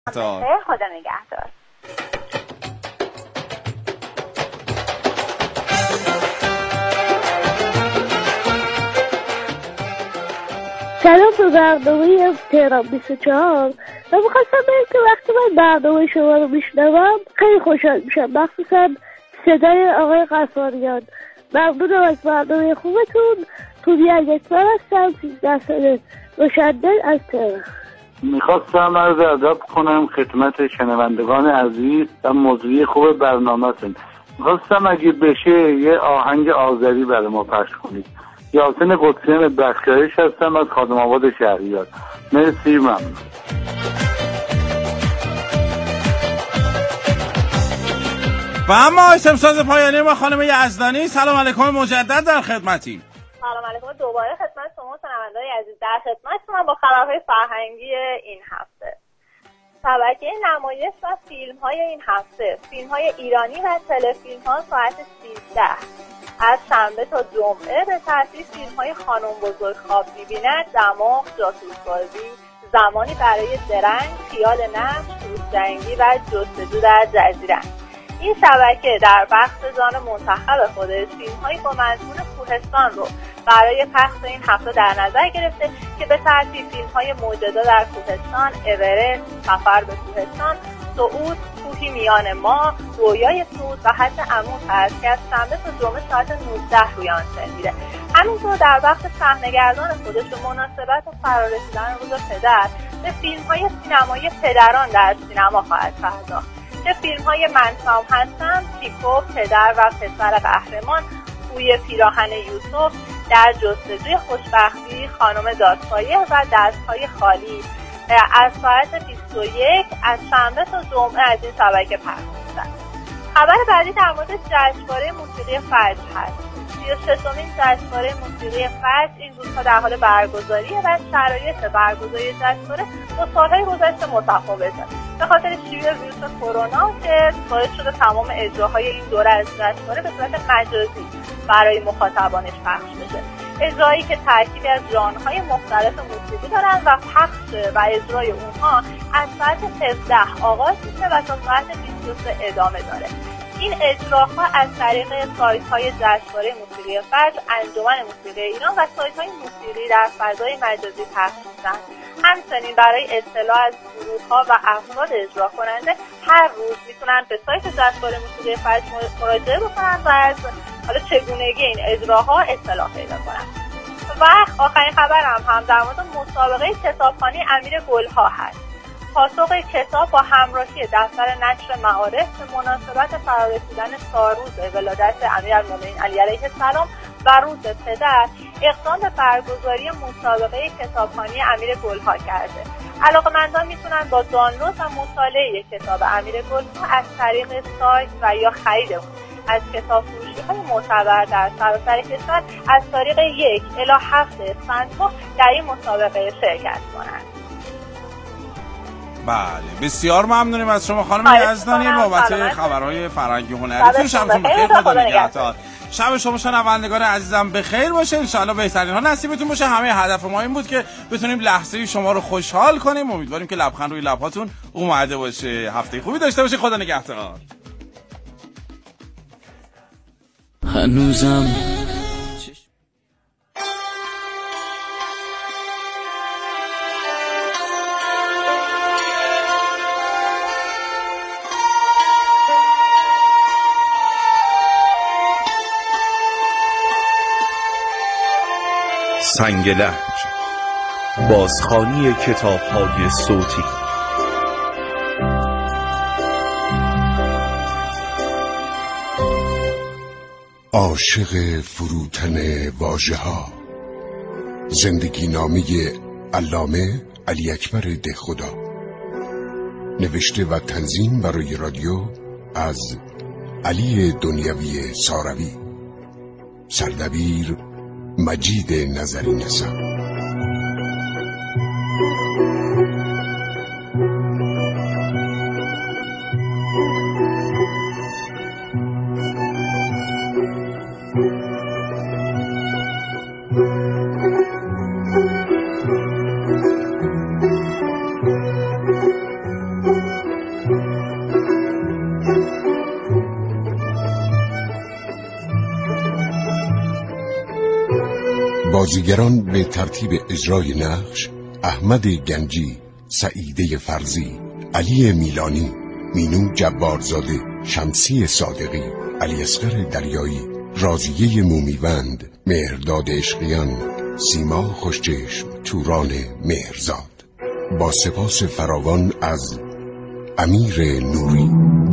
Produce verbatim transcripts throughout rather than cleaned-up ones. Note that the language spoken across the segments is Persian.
خدا نگهدار. سلام به برنامه تهران بیست و چهار. من میخواستم بگم که وقتی من برنامه شما رو میشنوم خیلی خوشحال میشم، مخصوصا صدای آقای غفاریان. ممنونم از برنامه خوبتون. پوریا یکبر هستم، سیزده ساله، روشندل از تهران. میخواستم عرض ادب کنم خدمت شنوندگان عزیز و موضوعی خوب برنامه‌تون. میخواستم اگه بشه یه آهنگ آذری برای ما پخش کنید. یاسین قدسیان بخشایش هستم از خادم آباد شهریار. مرسی، ممنون. و اما اسمساز پایانی ما خانم یزدانی. سلام علیکم مجدد در خدمتیم. سلام علیکم دوباره خدمت شما شنوندگان عزیز. در خدمتتونم با خبرهای فرهنگی این هفته. شبکه نمایش و فیلم‌های این هفته، فیلم‌های ایرانی و تلفیلم‌ها ساعت سیزده از شنبه تا جمعه به ترتیب فیلم‌های خانم بزرگ خواب می‌بیند، دماغ، جاسوس‌بازی، زمانی برای درنگ، خیال نفس، روزجنگی و جستجو در جزیره. این شبکه در بخش جان منتخب خودش فیلم‌هایی با مضمون کوهستان رو برای پخش این هفته در نظر گرفته که به ترتیب فیلم‌های موجدا در کوهستان، اورست، سفر به کوهستان، صعود، کوهی میان ما، رویای صعود و حتی عمود هست که از شنبه تا جمعه ساعت نوزده روی آنتن میره. همینطور در بخش صحنه‌گردان خودش به مناسبت فرارسیدن روز پدر به فیلم‌های سینمایی پدران در سینما خواهد پرداخت که فیلم‌های من سام هستم، پیکو، پدر و پسر قهرمان، بوی پیراهن یوسف، در جستجوی خوشبختی، خانم دادپایه و دست‌های خالی از ساعت بیست و یک از شنبه تا جمعه از این شبکه پخش می‌شود. خبر بعدی در مورد جشنواره موسیقی فجر هست. سی و ششمین جشنواره موسیقی فجر این روزها در حال برگزاریه و شرایط برگزاری جشنواره با سال‌های گذشته متفاوته. به خاطر شیوع ویروس کرونا که باعث شده تمام اجراهای این دوره از جشنواره به صورت مجازی برای مخاطبانش پخش بشه. اجرایی که ترکیبی از ژانرهای مختلف موسیقی دارن و پخش و اجرای اونها از ساعت هفده آغاز میشه و تا ساعت بیست و سه ادامه داره. این اجراها از طریق سایت‌های جشنواره موسیقی فجر، انجمن موسیقی ایران و سایت‌های موسیقی در فضای مجازی پخش میشن. همچنین برای اطلاع از گروه‌ها و افراد اجرا کننده هر روز میتونن به سایت جشنواره موسیقی فجر مراجعه بکنن و از حالا چگونگی این اجراها اطلاع پیدا کنن. و آخرین خبرم هم در مورد مسابقه کتابخوانی امیر گلها هست. پاسخ کتاب با همراهی دفتر نشر معارف به مناسبت فرارسیدن سالروز ولادت امیرالمومنین علی علیه السلام و روز پدر اقدام به برگزاری مسابقه کتابخوانی امیر گلها کرده. علاقه‌مندان میتونن با دانلود و مطالعه کتاب امیر گلها از طریق سایت و یا خرید اون از کتاب فروشی‌های معتبر در سراسر کشور از طریق یک الی هفت اسفند ماه در این مسابقه شرکت کنند. بله، بسیار ممنونیم از شما خانم یزدانی بابت خبرهای فرهنگی هنریتون. شبتون بخیر، خدا نگهدار. شب شما شنوندگان عزیزم بخیر باشه. ان شاءالله بهترین ها نصیبتون باشه. همه هدف ما این بود که بتونیم لحظه شما رو خوشحال کنیم. امیدواریم که لبخند روی لب‌هاتون اومده باشه. هفته خوبی داشته باشید. خدا نگهدار. هنوزم سنگ لهج، بازخوانی کتاب‌های صوتی. عاشق فروتن واژه‌ها. زندگی نامه علامه علی اکبر دهخدا. نوشته و تنظیم برای رادیو از علی دنیوی ساروی. سردبیر مجید نظری نسب. بازیگران به ترتیب اجرای نقش: احمد گنجی، سعیده فرزی، علی میلانی، مینو جبارزاده، شمسی صادقی، علی اصغر دریایی، راضیه مومیوند، مهرداد عشقیان، سیما خوشچشم، توران مهرزاد. با سپاس فراوان از امیر نوری.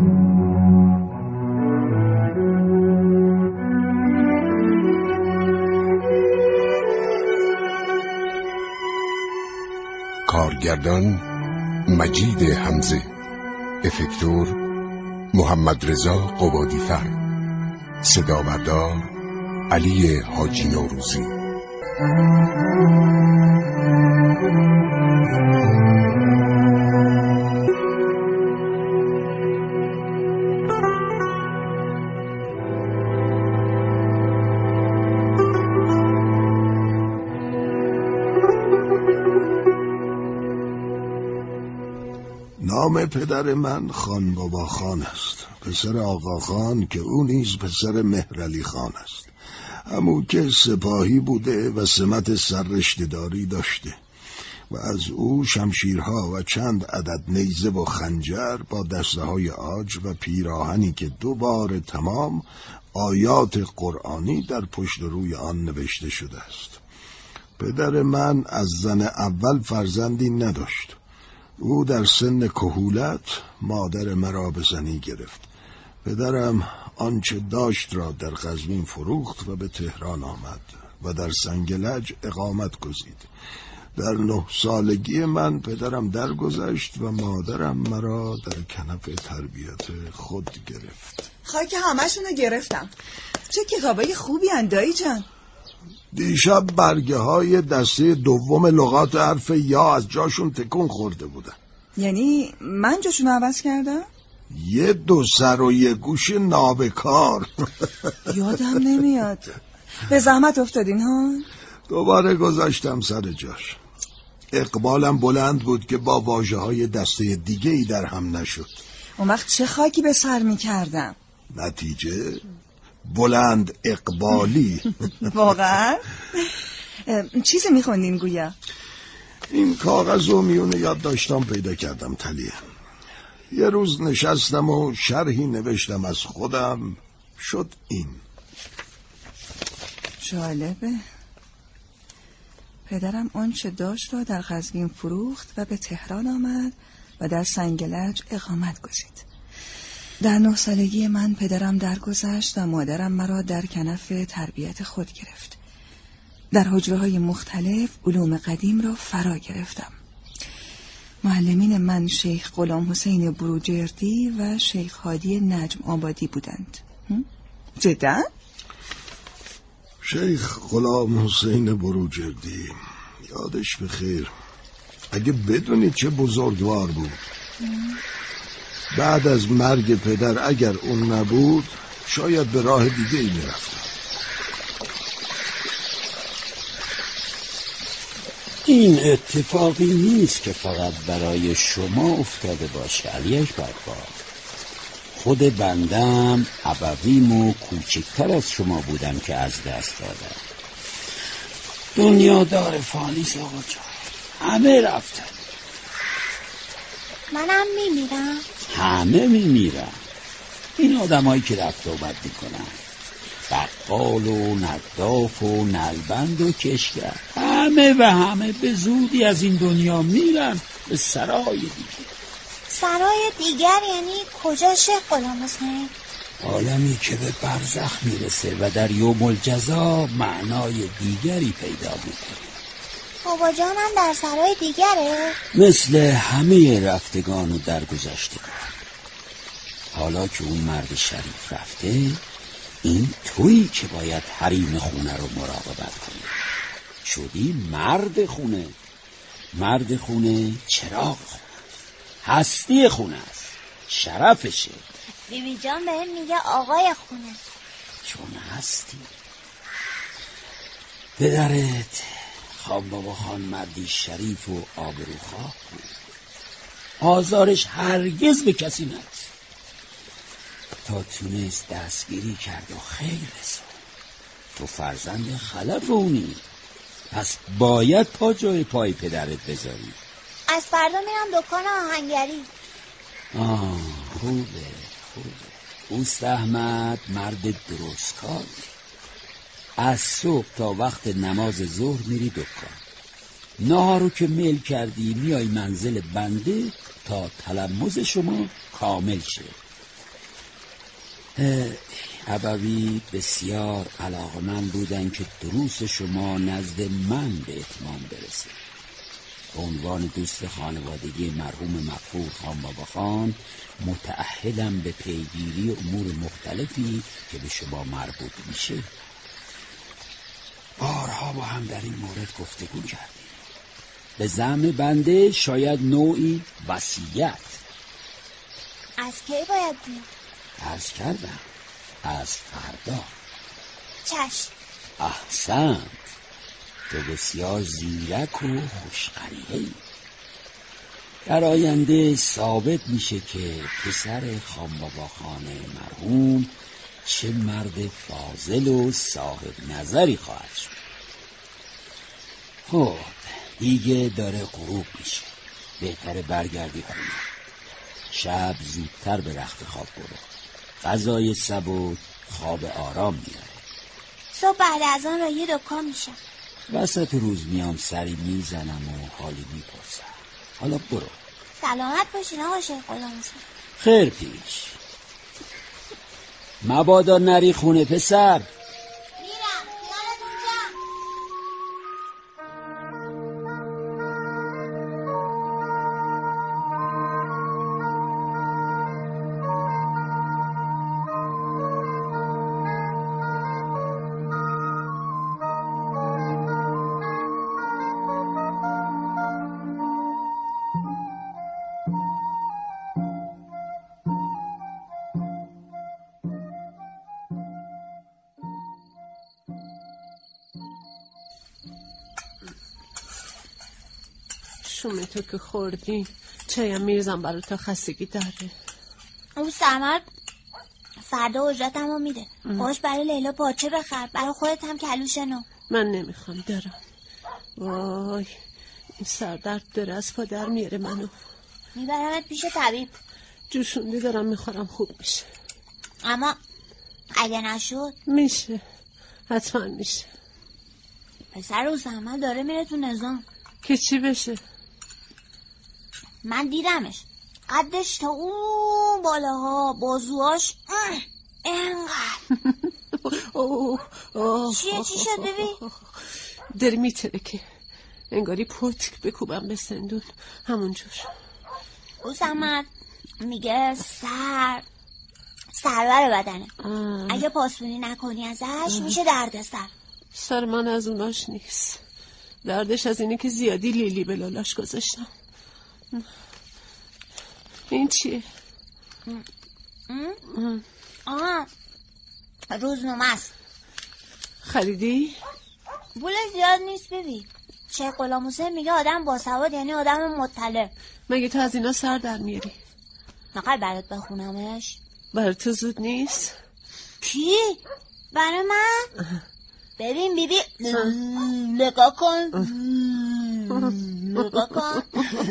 کارگردان مجید حمزه، افکتور محمد رضا قبادی‌فر، صدا بردار علی حاجی نوروزی. نام پدر من خان بابا خان است، پسر آقا خان که او نیز پسر مهرعلی خان است، همون که سپاهی بوده و سمت سررشته‌داری داشته و از او شمشیرها و چند عدد نیزه و خنجر با دسته های عاج و پیراهنی که دو بار تمام آیات قرآنی در پشت روی آن نوشته شده است. پدر من از زن اول فرزندی نداشت. او در سن کهولت مادر مرا به زنی گرفت. پدرم آنچه داشت را در قزوین فروخت و به تهران آمد و در سنگلج اقامت گزید. در نه سالگی من پدرم درگذشت و مادرم مرا در کنف تربیت خود گرفت. خاک همشونو گرفتم. چه کتابای خوبی اندایی جان. دیشب برگه های دسته دوم لغات حرف یا از جاشون تکون خورده بودن. یعنی من جاشون عوض کردم؟ یه دو سر و یه گوش نابکار. یادم نمیاد. به زحمت افتادین ها؟ دوباره گذاشتم سر جاش. اقبالم بلند بود که با واژه های دسته دیگه ای در هم نشد. اون وقت چه خاکی به سر می کردم؟ نتیجه بلند اقبالی. واقعا؟ چیزی می خوندین گویا؟ این کاغذ و میونه یاد داشتم پیدا کردم تلیه. یه روز نشستم و شرحی نوشتم از خودم، شد این. جالبه. پدرم آنچه داشت را در قزوین فروخت و به تهران آمد و در سنگلج اقامت گزید. در نه سالگی من پدرم درگذشت و مادرم مرا در کنف تربیت خود گرفت. در حجره‌های مختلف علوم قدیم را فرا گرفتم. معلمین من شیخ غلام حسین بروجردی و شیخ هادی نجم آبادی بودند. جدا؟ شیخ غلام حسین بروجردی یادش بخیر. اگه بدونید چه بزرگوار بود. بعد از مرگ پدر اگر اون نبود شاید به راه دیگه ای میرفتم. این اتفاقی نیست که فقط برای شما افتاده باشه علی اکبر. خود بندم ابویم و کوچکتر از شما بودم که از دست دادم. دنیا دار فانیس آقا جان، همه رفتن. منم میمیرم. همه میمیرن. این آدمایی که رفت آمد میکنن، بقال و نداف و نلبند و کشگر، همه و همه به زودی از این دنیا میرن به سرای دیگه. سرای دیگر یعنی کجا شیخ غلام حسین؟ عالمی که به برزخ میرسه و در یوم الجزا معنای دیگری پیدا میکنه. بابا جانم در سرای دیگره؟ مثل همه رفتگان و درگذشتگان. حالا که اون مرد شریف رفته، این تویی که باید حریم خونه رو مراقبت کنی. شدی مرد خونه. مرد خونه چراغ خونه، هستی خونه است، شرفشه. بیبی جان بهم میگه آقای خونه. چون هستی. پدرت خان بابا خان مردی شریف و آبروخواه بود. آزارش هرگز به کسی نرسید تا تونست دستگیری کرد و خیر رسون. تو فرزند خلف اونی. پس باید پا جای پای پدرت بذاری. از فردا میرم دکان آهنگری. آه خوبه خوبه. اوست احمد مرد درست کاری. از صبح تا وقت نماز ظهر میری دکان، نهارو که میل کردی میای منزل بنده تا تلمذ شما کامل شه. ابوی بسیار علاقمند بودن که دروس شما نزد من به اتمام برسه. به عنوان دوست خانوادگی مرحوم مغفور خان بابا خان متأهلم به پیگیری امور مختلفی که به شما مربوط میشه. بارها با هم در این مورد گفتگو کردیم. به زعم بنده شاید نوعی وصیت. از کی باید دید؟ عرض کردم از فردا. چشم. احسنت، تو بسیار زیرک و خوشقریحه‌ای. در آینده ثابت میشه که پسر خانبابا خان مرحوم چه مرد فاضل و صاحب نظری خواهد شد. خب دیگه داره غروب میشه، بهتره برگردی خونه. شب زودتر به رخت خواب برو، غذای سبک خواب آرام میاره. صبح بعد از آن را یه دکان میشم. وسط روز میام سری میزنم و حالی میپرسم. حالا برو. سلامت باشین آقا شیخ غلام حسین. خیر پیش. مبادا نری خونه پسر. میرم خیالتون جمع. شومه تو که خوردی چایم میرزم برای تا خستگی داره. اون سمر فردا اجرتم رو میده. باش برای لیلا پاچه بخر، برای خودت هم کلوش نو. من نمیخوام دارم. وای این سردرد داره از پا در میاره منو. میبرمت پیش طبیب. جوشونده دارم میخورم خوب میشه. اما اگه نشد میشه، حتما میشه. پسر اون سمر داره میره تو نظام. که چی بشه؟ من دیدمش، قدش تا اون بالاها، بازوهاش انقدر. چیه چی شد ببین؟ داری میترکه، انگاری پتک بکوبم به سندون همونجور. او سمر میگه سر سرور بدنه آه. اگه پاسبونی نکنی ازش آه. میشه درد سر. سر من از اوناش نیست، دردش از اینه که زیادی لیلی به لالاش گذاشتم. این چیه؟ آه روزنامه است. خریدی؟ پول زیاد نیست ببین. شیخ غلام حسین میگه آدم باسواد یعنی آدم مطلع. مگه تو از اینا سر در میاری؟ نقل برات بخونمش؟ برای تو زود نیست؟ کی؟ برای من؟ ببین بیبی نگاه کن نگاه کن.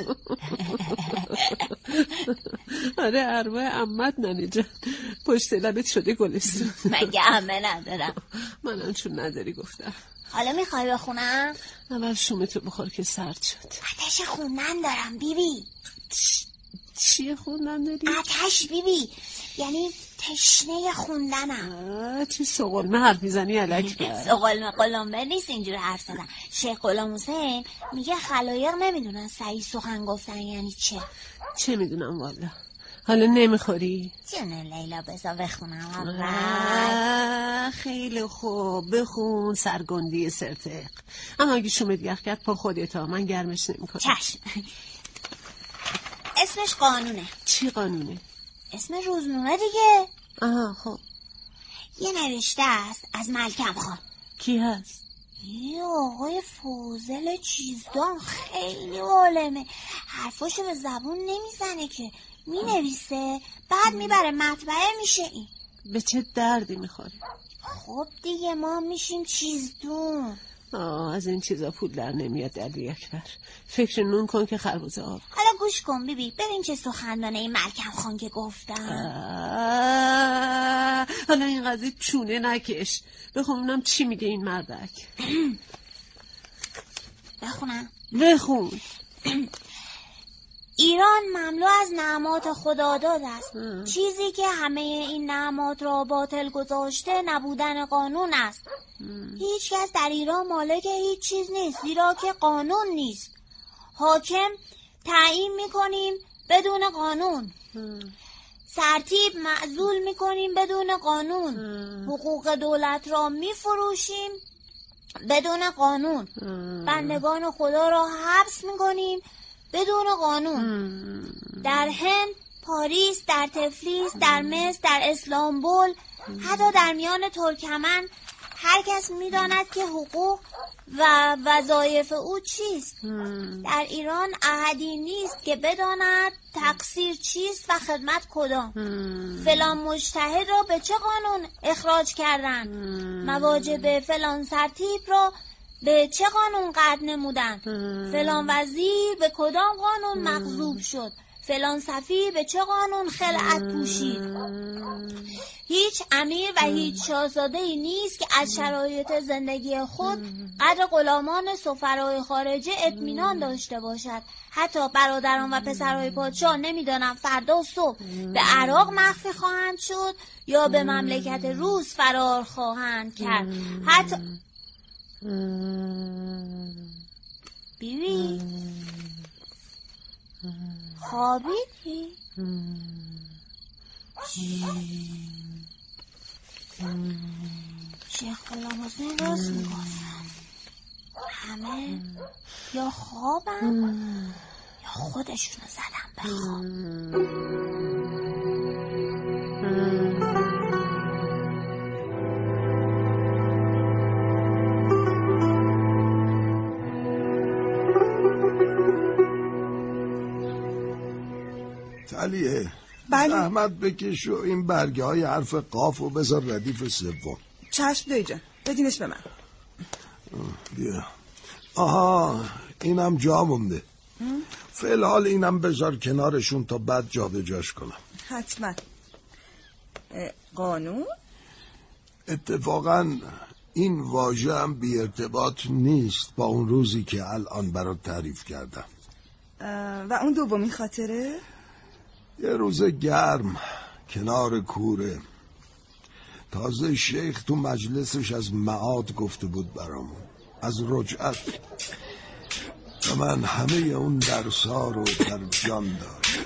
آره ارواح عمت ننه جان، پشت لبت شده گلستون. مگه عمه ندارم؟ منم چون نداری گفتم. حالا میخوای بخونم؟ اول شومتو بخور که سرد شد. آتش خوندن دارم بیبی. چیه خوندن داری؟ آتش بیبی، یعنی تشنه خوندنم. چی سقلمه حرف میزنی الک؟ سقلمه قلمبه نیست اینجور حرف زدن. شیخ غلام حسین میگه خلایق نمیدونن صحیح سخن گفتن یعنی چه. چه میدونم والا. حالا نمیخوری؟ جونه لیلا بذار بخونم اول. خیلی خوب بخون سرگندی سرتق. اما اگه شومت یخ کرد پا خودتا، من گرمش نمیکنم. چشم. اسمش قانونه. چی قانونه؟ اسم روزنامه دیگه. آها خب. یه نوشته است از ملکم خان. کی هست؟ یه آقای فوزل چیزدان، خیلی عالمه. حرفاشو به زبون نمیزنه که، می نویسه بعد میبره مطبعه میشه این. به چه دردی میخوره؟ خب دیگه ما میشیم چیزدون. آه از این چیزا پول در نمیاد علی اکبر. فکر نون کن که خربوزه آب. حالا گوش کن بیبی، ببین چه سخنرانه این ملکم خان که گفتم. حالا این قضیه چونه نکش، بخونم چی میگه این مردک. بخونم؟ بخون. ایران مملو از نعمات خداداد است. ام. چیزی که همه این نعمات را باطل گذاشته نبودن قانون است. ام. هیچ کس در ایران مالک هیچ چیز نیست، زیرا که قانون نیست. حاکم تعیین میکنیم بدون قانون. ام. سرتیب معزول میکنیم بدون قانون. ام. حقوق دولت را میفروشیم بدون قانون. ام. بندگان خدا را حبس میکنیم بدون قانون. ام. در هند، پاریس، در تفلیس، در مصر، در اسلامبول، حتی در میان ترکمن هر کس میداند که حقوق و وظایف او چیست. ام. در ایران احدی نیست که بداند تقصیر چیست و خدمت کدام. ام. فلان مجتهد را به چه قانون اخراج کردند؟ مواجب فلان سرتیپ را به چه قانون قطع نمودند؟ فلان وزیر به کدام قانون مغضوب شد؟ فلان سفیر به چه قانون خلعت پوشید؟ هیچ امیر و هیچ شاهزاده‌ای نیست که از شرایط زندگی خود قدر غلامان سفرای خارجه اطمینان داشته باشد. حتی برادران و پسرهای پادشاه نمیدانند فردا صبح به عراق مخفی خواهند شد یا به مملکت روس فرار خواهند کرد. حتی بیبی خوابیدی؟ شیخ غلام حسین راست میگفتن، همه یا خوابن یا خودشونو زدن به خواب. علیه بله. زحمت بکش و این برگه های حرف قاف و بذار ردیف سوم. چشم دایی جان، بدینش به من. بیا. آها اینم جا مونده. فعلا اینم بذار کنارشون تا بعد جا به جاش کنم. حتما. قانون؟ اتفاقا این واژه هم بی ارتباط نیست با اون روزی که الان برات تعریف کردم. و اون دومین خاطره؟ یه روز گرم کنار کوره، تازه شیخ تو مجلسش از معاد گفته بود برامون، از رجعت، و من همه اون درسا رو در جان داشت.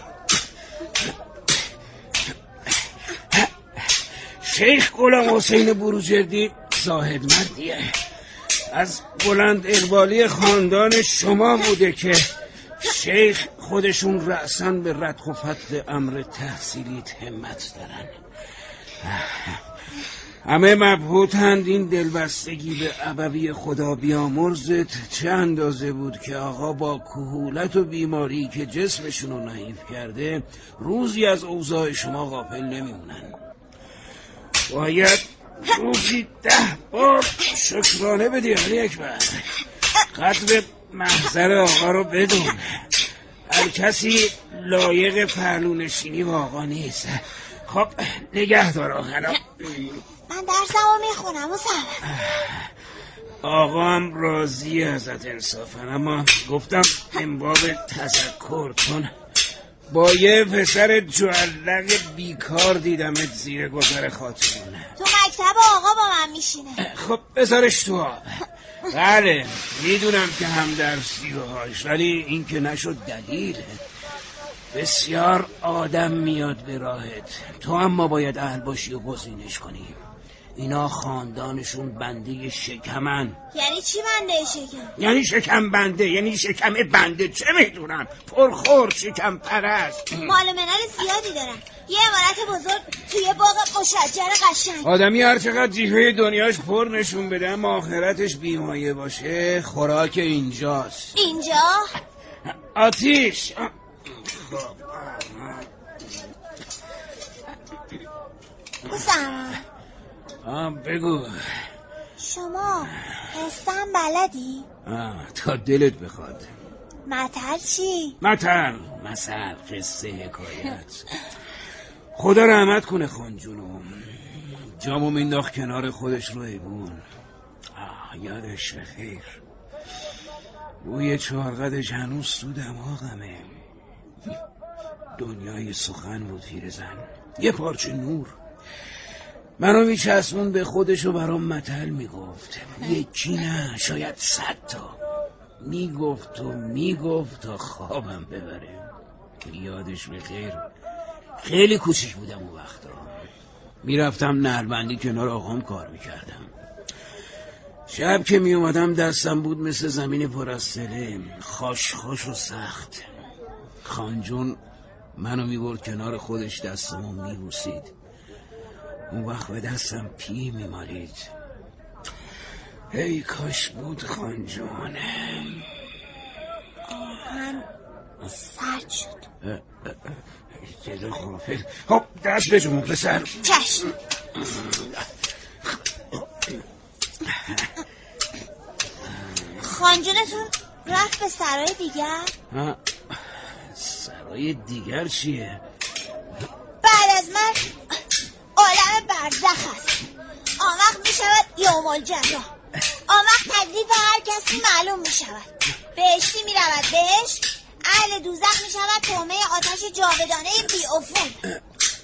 شیخ غلام حسین بروجردی زاهد مردیه، از بلند اقبالی خاندان شما بوده که شیخ خودشون رأساً به ردخ و فتح امر تحصیلیت همت دارن. همه مبهوتند این دلبستگی به ابوی خدا بیامرزت چه اندازه بود که آقا با کهولت و بیماری که جسمشون رو نحیف کرده روزی از اوضاع شما غافل نمیمونن. باید روزی ده بار شکرانه بدی علی اکبر. قدر محضر آقا رو بدون. هر کسی لایق پهلونشینی با آقا نیست. خب نگه دار آقا. من درسمو میخونم و سرم. آقا هم راضی ازت انصافا، اما گفتم این باب تذکر کن. با یه پسر جعلق بیکار دیدمت زیر گذر خاطرونه. تو مکتب آقا با من میشینه. خب بذارش تو آب. بله میدونم که هم درسی و هاش، ولی این که نشد دلیل. بسیار آدم میاد به راهت، تو اما باید اهل باشی و گزینش کنی. اینا خاندانشون بنده شکمن. یعنی چی بنده شکم؟ یعنی شکم بنده، یعنی شکم بنده، چه میدونم، پرخور، شکم پرست. مال منال زیادی دارن، یه عمارت بزرگ توی باغ مشجر قشنگ. آدمی هر چقدر جیفه دنیاش پر نشون بده اما آخرتش بیمایه باشه، خوراک اینجاست. اینجا؟ آتیش. بسم آه بگو. شما قصه‌ام بلدی؟ آه تا دلت بخواد. متل چی؟ متل، مثل، قصه، حکایت. خدا رحمت کنه خانجونو، جامو مینداخت کنار خودش رو ایبون. آه یادش بخیر، بوی چهارقدش هنوز تو دماغمه. دنیای سخن بود پیرزن، یه پارچه نور. منو میچسبون به خودش و برام متل میگفت، یکی نه شاید صد تا. میگفت و میگفت تا خوابم ببره. یادش بخیر، خیلی کوچیک بودم اون وقتا. میرفتم نهربندی کنار آقام کار میکردم. شب که میومدم دستم بود مثل زمین پر از سله، خاش خاش و سخت. خانجون منو میبرد کنار داشت دستمو میبوسید. اون وقت به دستم پی میمالید. ای کاش بود خانجون. آهن سرد شد. جلو خوافل. خب دست بجمون پسر. چشم. خانجونتون رفت به سرای دیگر؟ ها سرای دیگر چیه؟ بعد از من عالم برزخ هست. آن وقت می شود یوم الجزا. آن وقت تکلیف هر کسی معلوم می شود. بهشتی می رود بهشت، اهل دوزخ می شود طعمه آتش جاودانه بی عفون.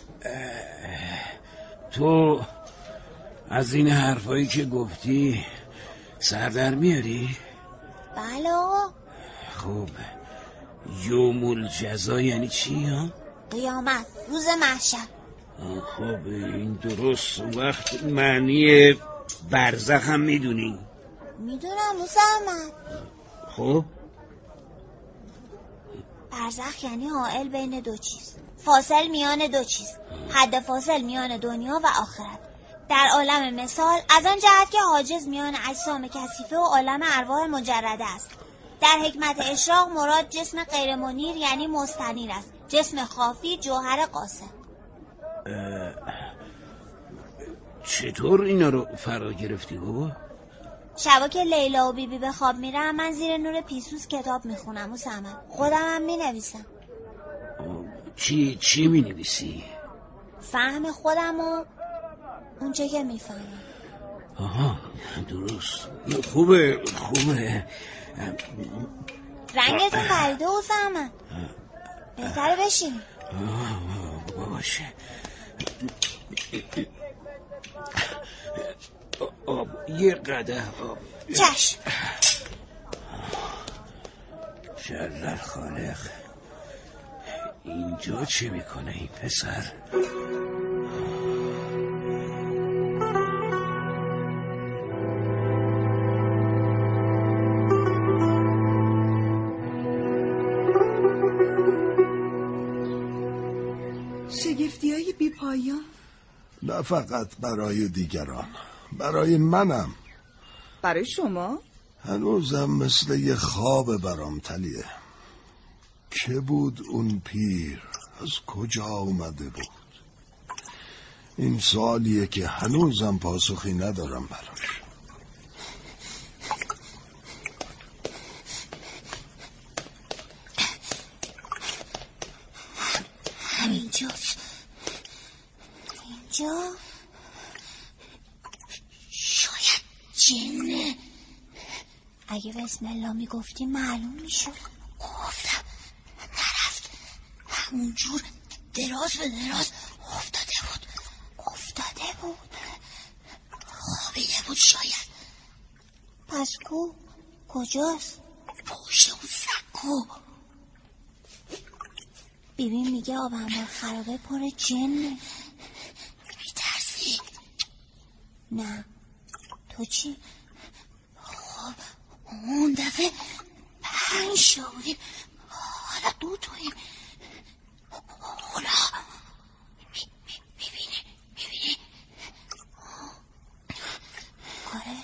تو از این حرفایی که گفتی سر در میاری؟ بله آقا. خوب، یوم الجزا یعنی چی ها؟ قیامت، روز محشر. خب این درست. وقت معنی برزخ هم میدونی؟ میدونم مسلمان. خب برزخ یعنی حائل بین دو چیز، فاصل میان دو چیز، حد فاصل میان دنیا و آخرت. در عالم مثال از آن جهت که حاجز میان اجسام کثیفه و عالم ارواح مجرده است. در حکمت اشراق مراد جسم غیر منیر یعنی مستنیر است، جسم خافی جوهر قاسم. چطور اینا رو فرا گرفتی بابا؟ شبا که لیلا و بیبی بی به خواب میرم من زیر نور پیسوس کتاب میخونم و سمن خودم هم مینویسم. چی چی مینویسی؟ فهم خودم و اون چه که میفهمم. آها درست، خوبه خوبه. رنگتون پریده و سمن، بهتره بشینیم. باشه. آب، یه قدح آب. چشم. شرر خالق، اینجا چه میکنه این پسر؟ شگفتی‌های بی پایان. نه فقط برای دیگران، برای منم. برای شما؟ هنوزم مثل یه خواب برام تلیه. که بود اون پیر؟ از کجا اومده بود؟ این سوالیه که هنوزم پاسخی ندارم براش. همینجاست. اینجا شاید جنه. اگه بسم الله میگفتی معلوم میشد. گفتم نرفت، همونجور دراز به دراز افتاده بود. افتاده بود خوابیده بود شاید. پس کو کجاست؟ پوشه اون سکو. بیبین میگه آب انبار خرابه پر جنه. میترسی؟ نه. تو چی؟ خب اون دفعه پنج شا بودیم، حالا دو تویم. حالا میبینی میبینی کاره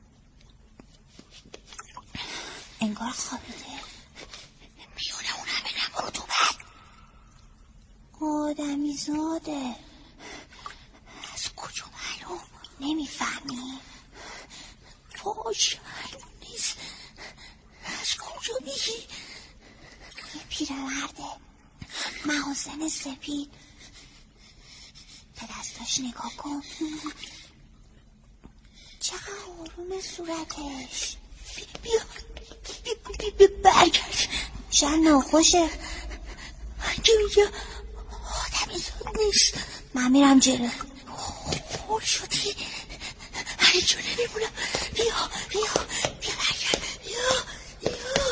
انگار خوابیده. میونه اون همه نمارو تو بد آدمی زاده. از کجا معلوم؟ نمیفهمی؟ خوش نیست. از کجا میگی؟ یه پیرمرده محاسن سپید، به دستاش نگاه کن، چقدر آروم صورتش. بیا بیا بیا برگرد، شاید ناخوشه. که میگه آدمی زاد نیست. من میرم جلو. خور شدی، هر جا نمیمونم. بیا بیا بیا برگرد، بیا بیا.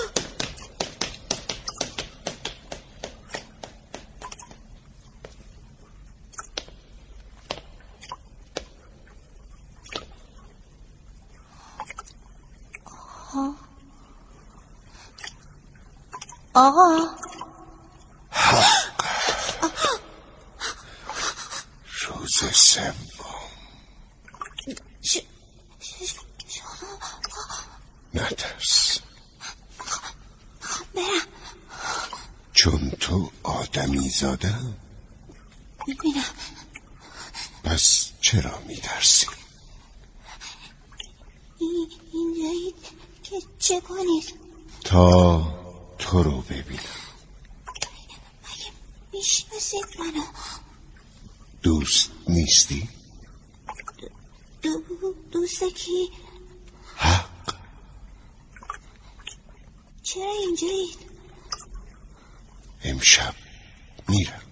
آقا روز سوم. نترس، برم. چون تو آدمی زادم. میبینم. پس چرا میترسی؟ اینجایی که چه کنید؟ تا تو رو ببینم. مگه میشناسید منو؟ دوست نیستی؟ دو دوست کی؟ حق. چرا اینجایید؟ امشب میرم.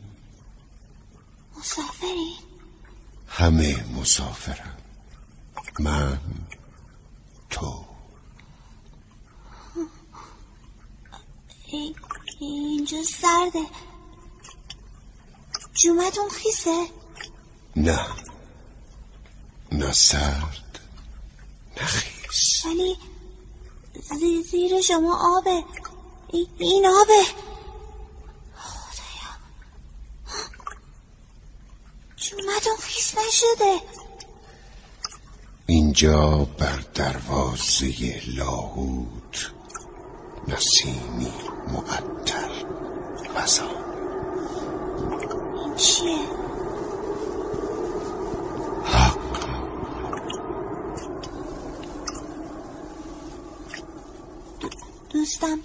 مسافری؟ همه مسافرم، من، تو. ای اینجا سرده، جومتون خیسه؟ نه، نه سرد نه خیس، ولی زی زیر شما آبه. ای این آبه. خدایا جومتون خیس نشده. اینجا بر دروازه لاهوت نسیمی معطر وزا. این چیه؟ حق. دوستم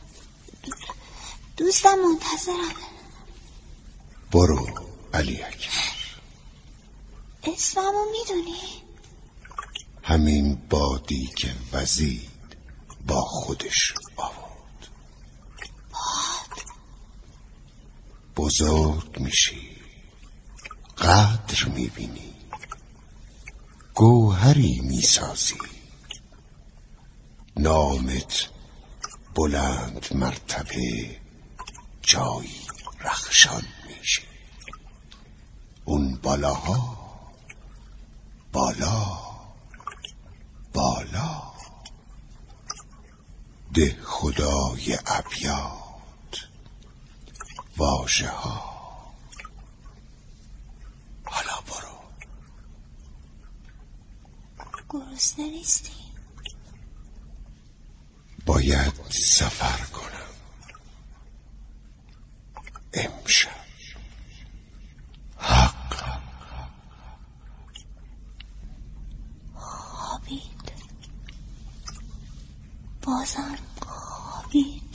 دوستم منتظرم. برو علی اکبر. اسممو میدونی؟ همین بادی که وزید با خودش آورد. باد. بزرگ میشی، قدر میبینی، گوهری میسازی، نامت بلند مرتبه جایی رخشان میشه. اون بالاها، بالا بالا، ده خدای ابیات واژه ها. حالا برو. گرسنه نیستی؟ باید سفر کنم امشب. حق. خوابید، بازم خوابید.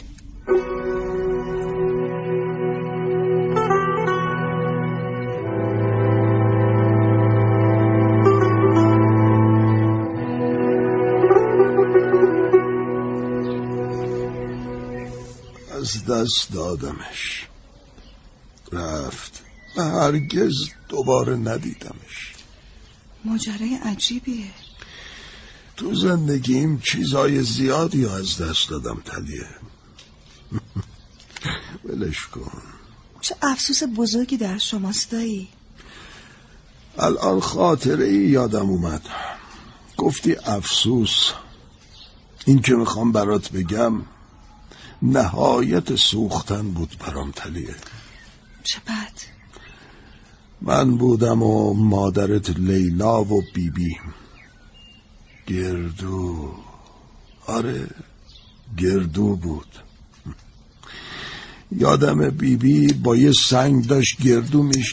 از دست دادمش، رفت و هرگز دوباره ندیدمش. ماجرای عجیبیه. تو زندگیم چیزای زیادی از دست دادم تلیه. ولش کن. چه افسوس بزرگی در شماست دایی. الان خاطره ای یادم اومد. گفتی افسوس، این که میخوام برات بگم نهایت سوختن بود برام تلیه. چه بد. من بودم و مادرت لیلا و بیبی بی. گردو، آره گردو بود. یادم بیبی بی با یه سنگ داشت گردو میش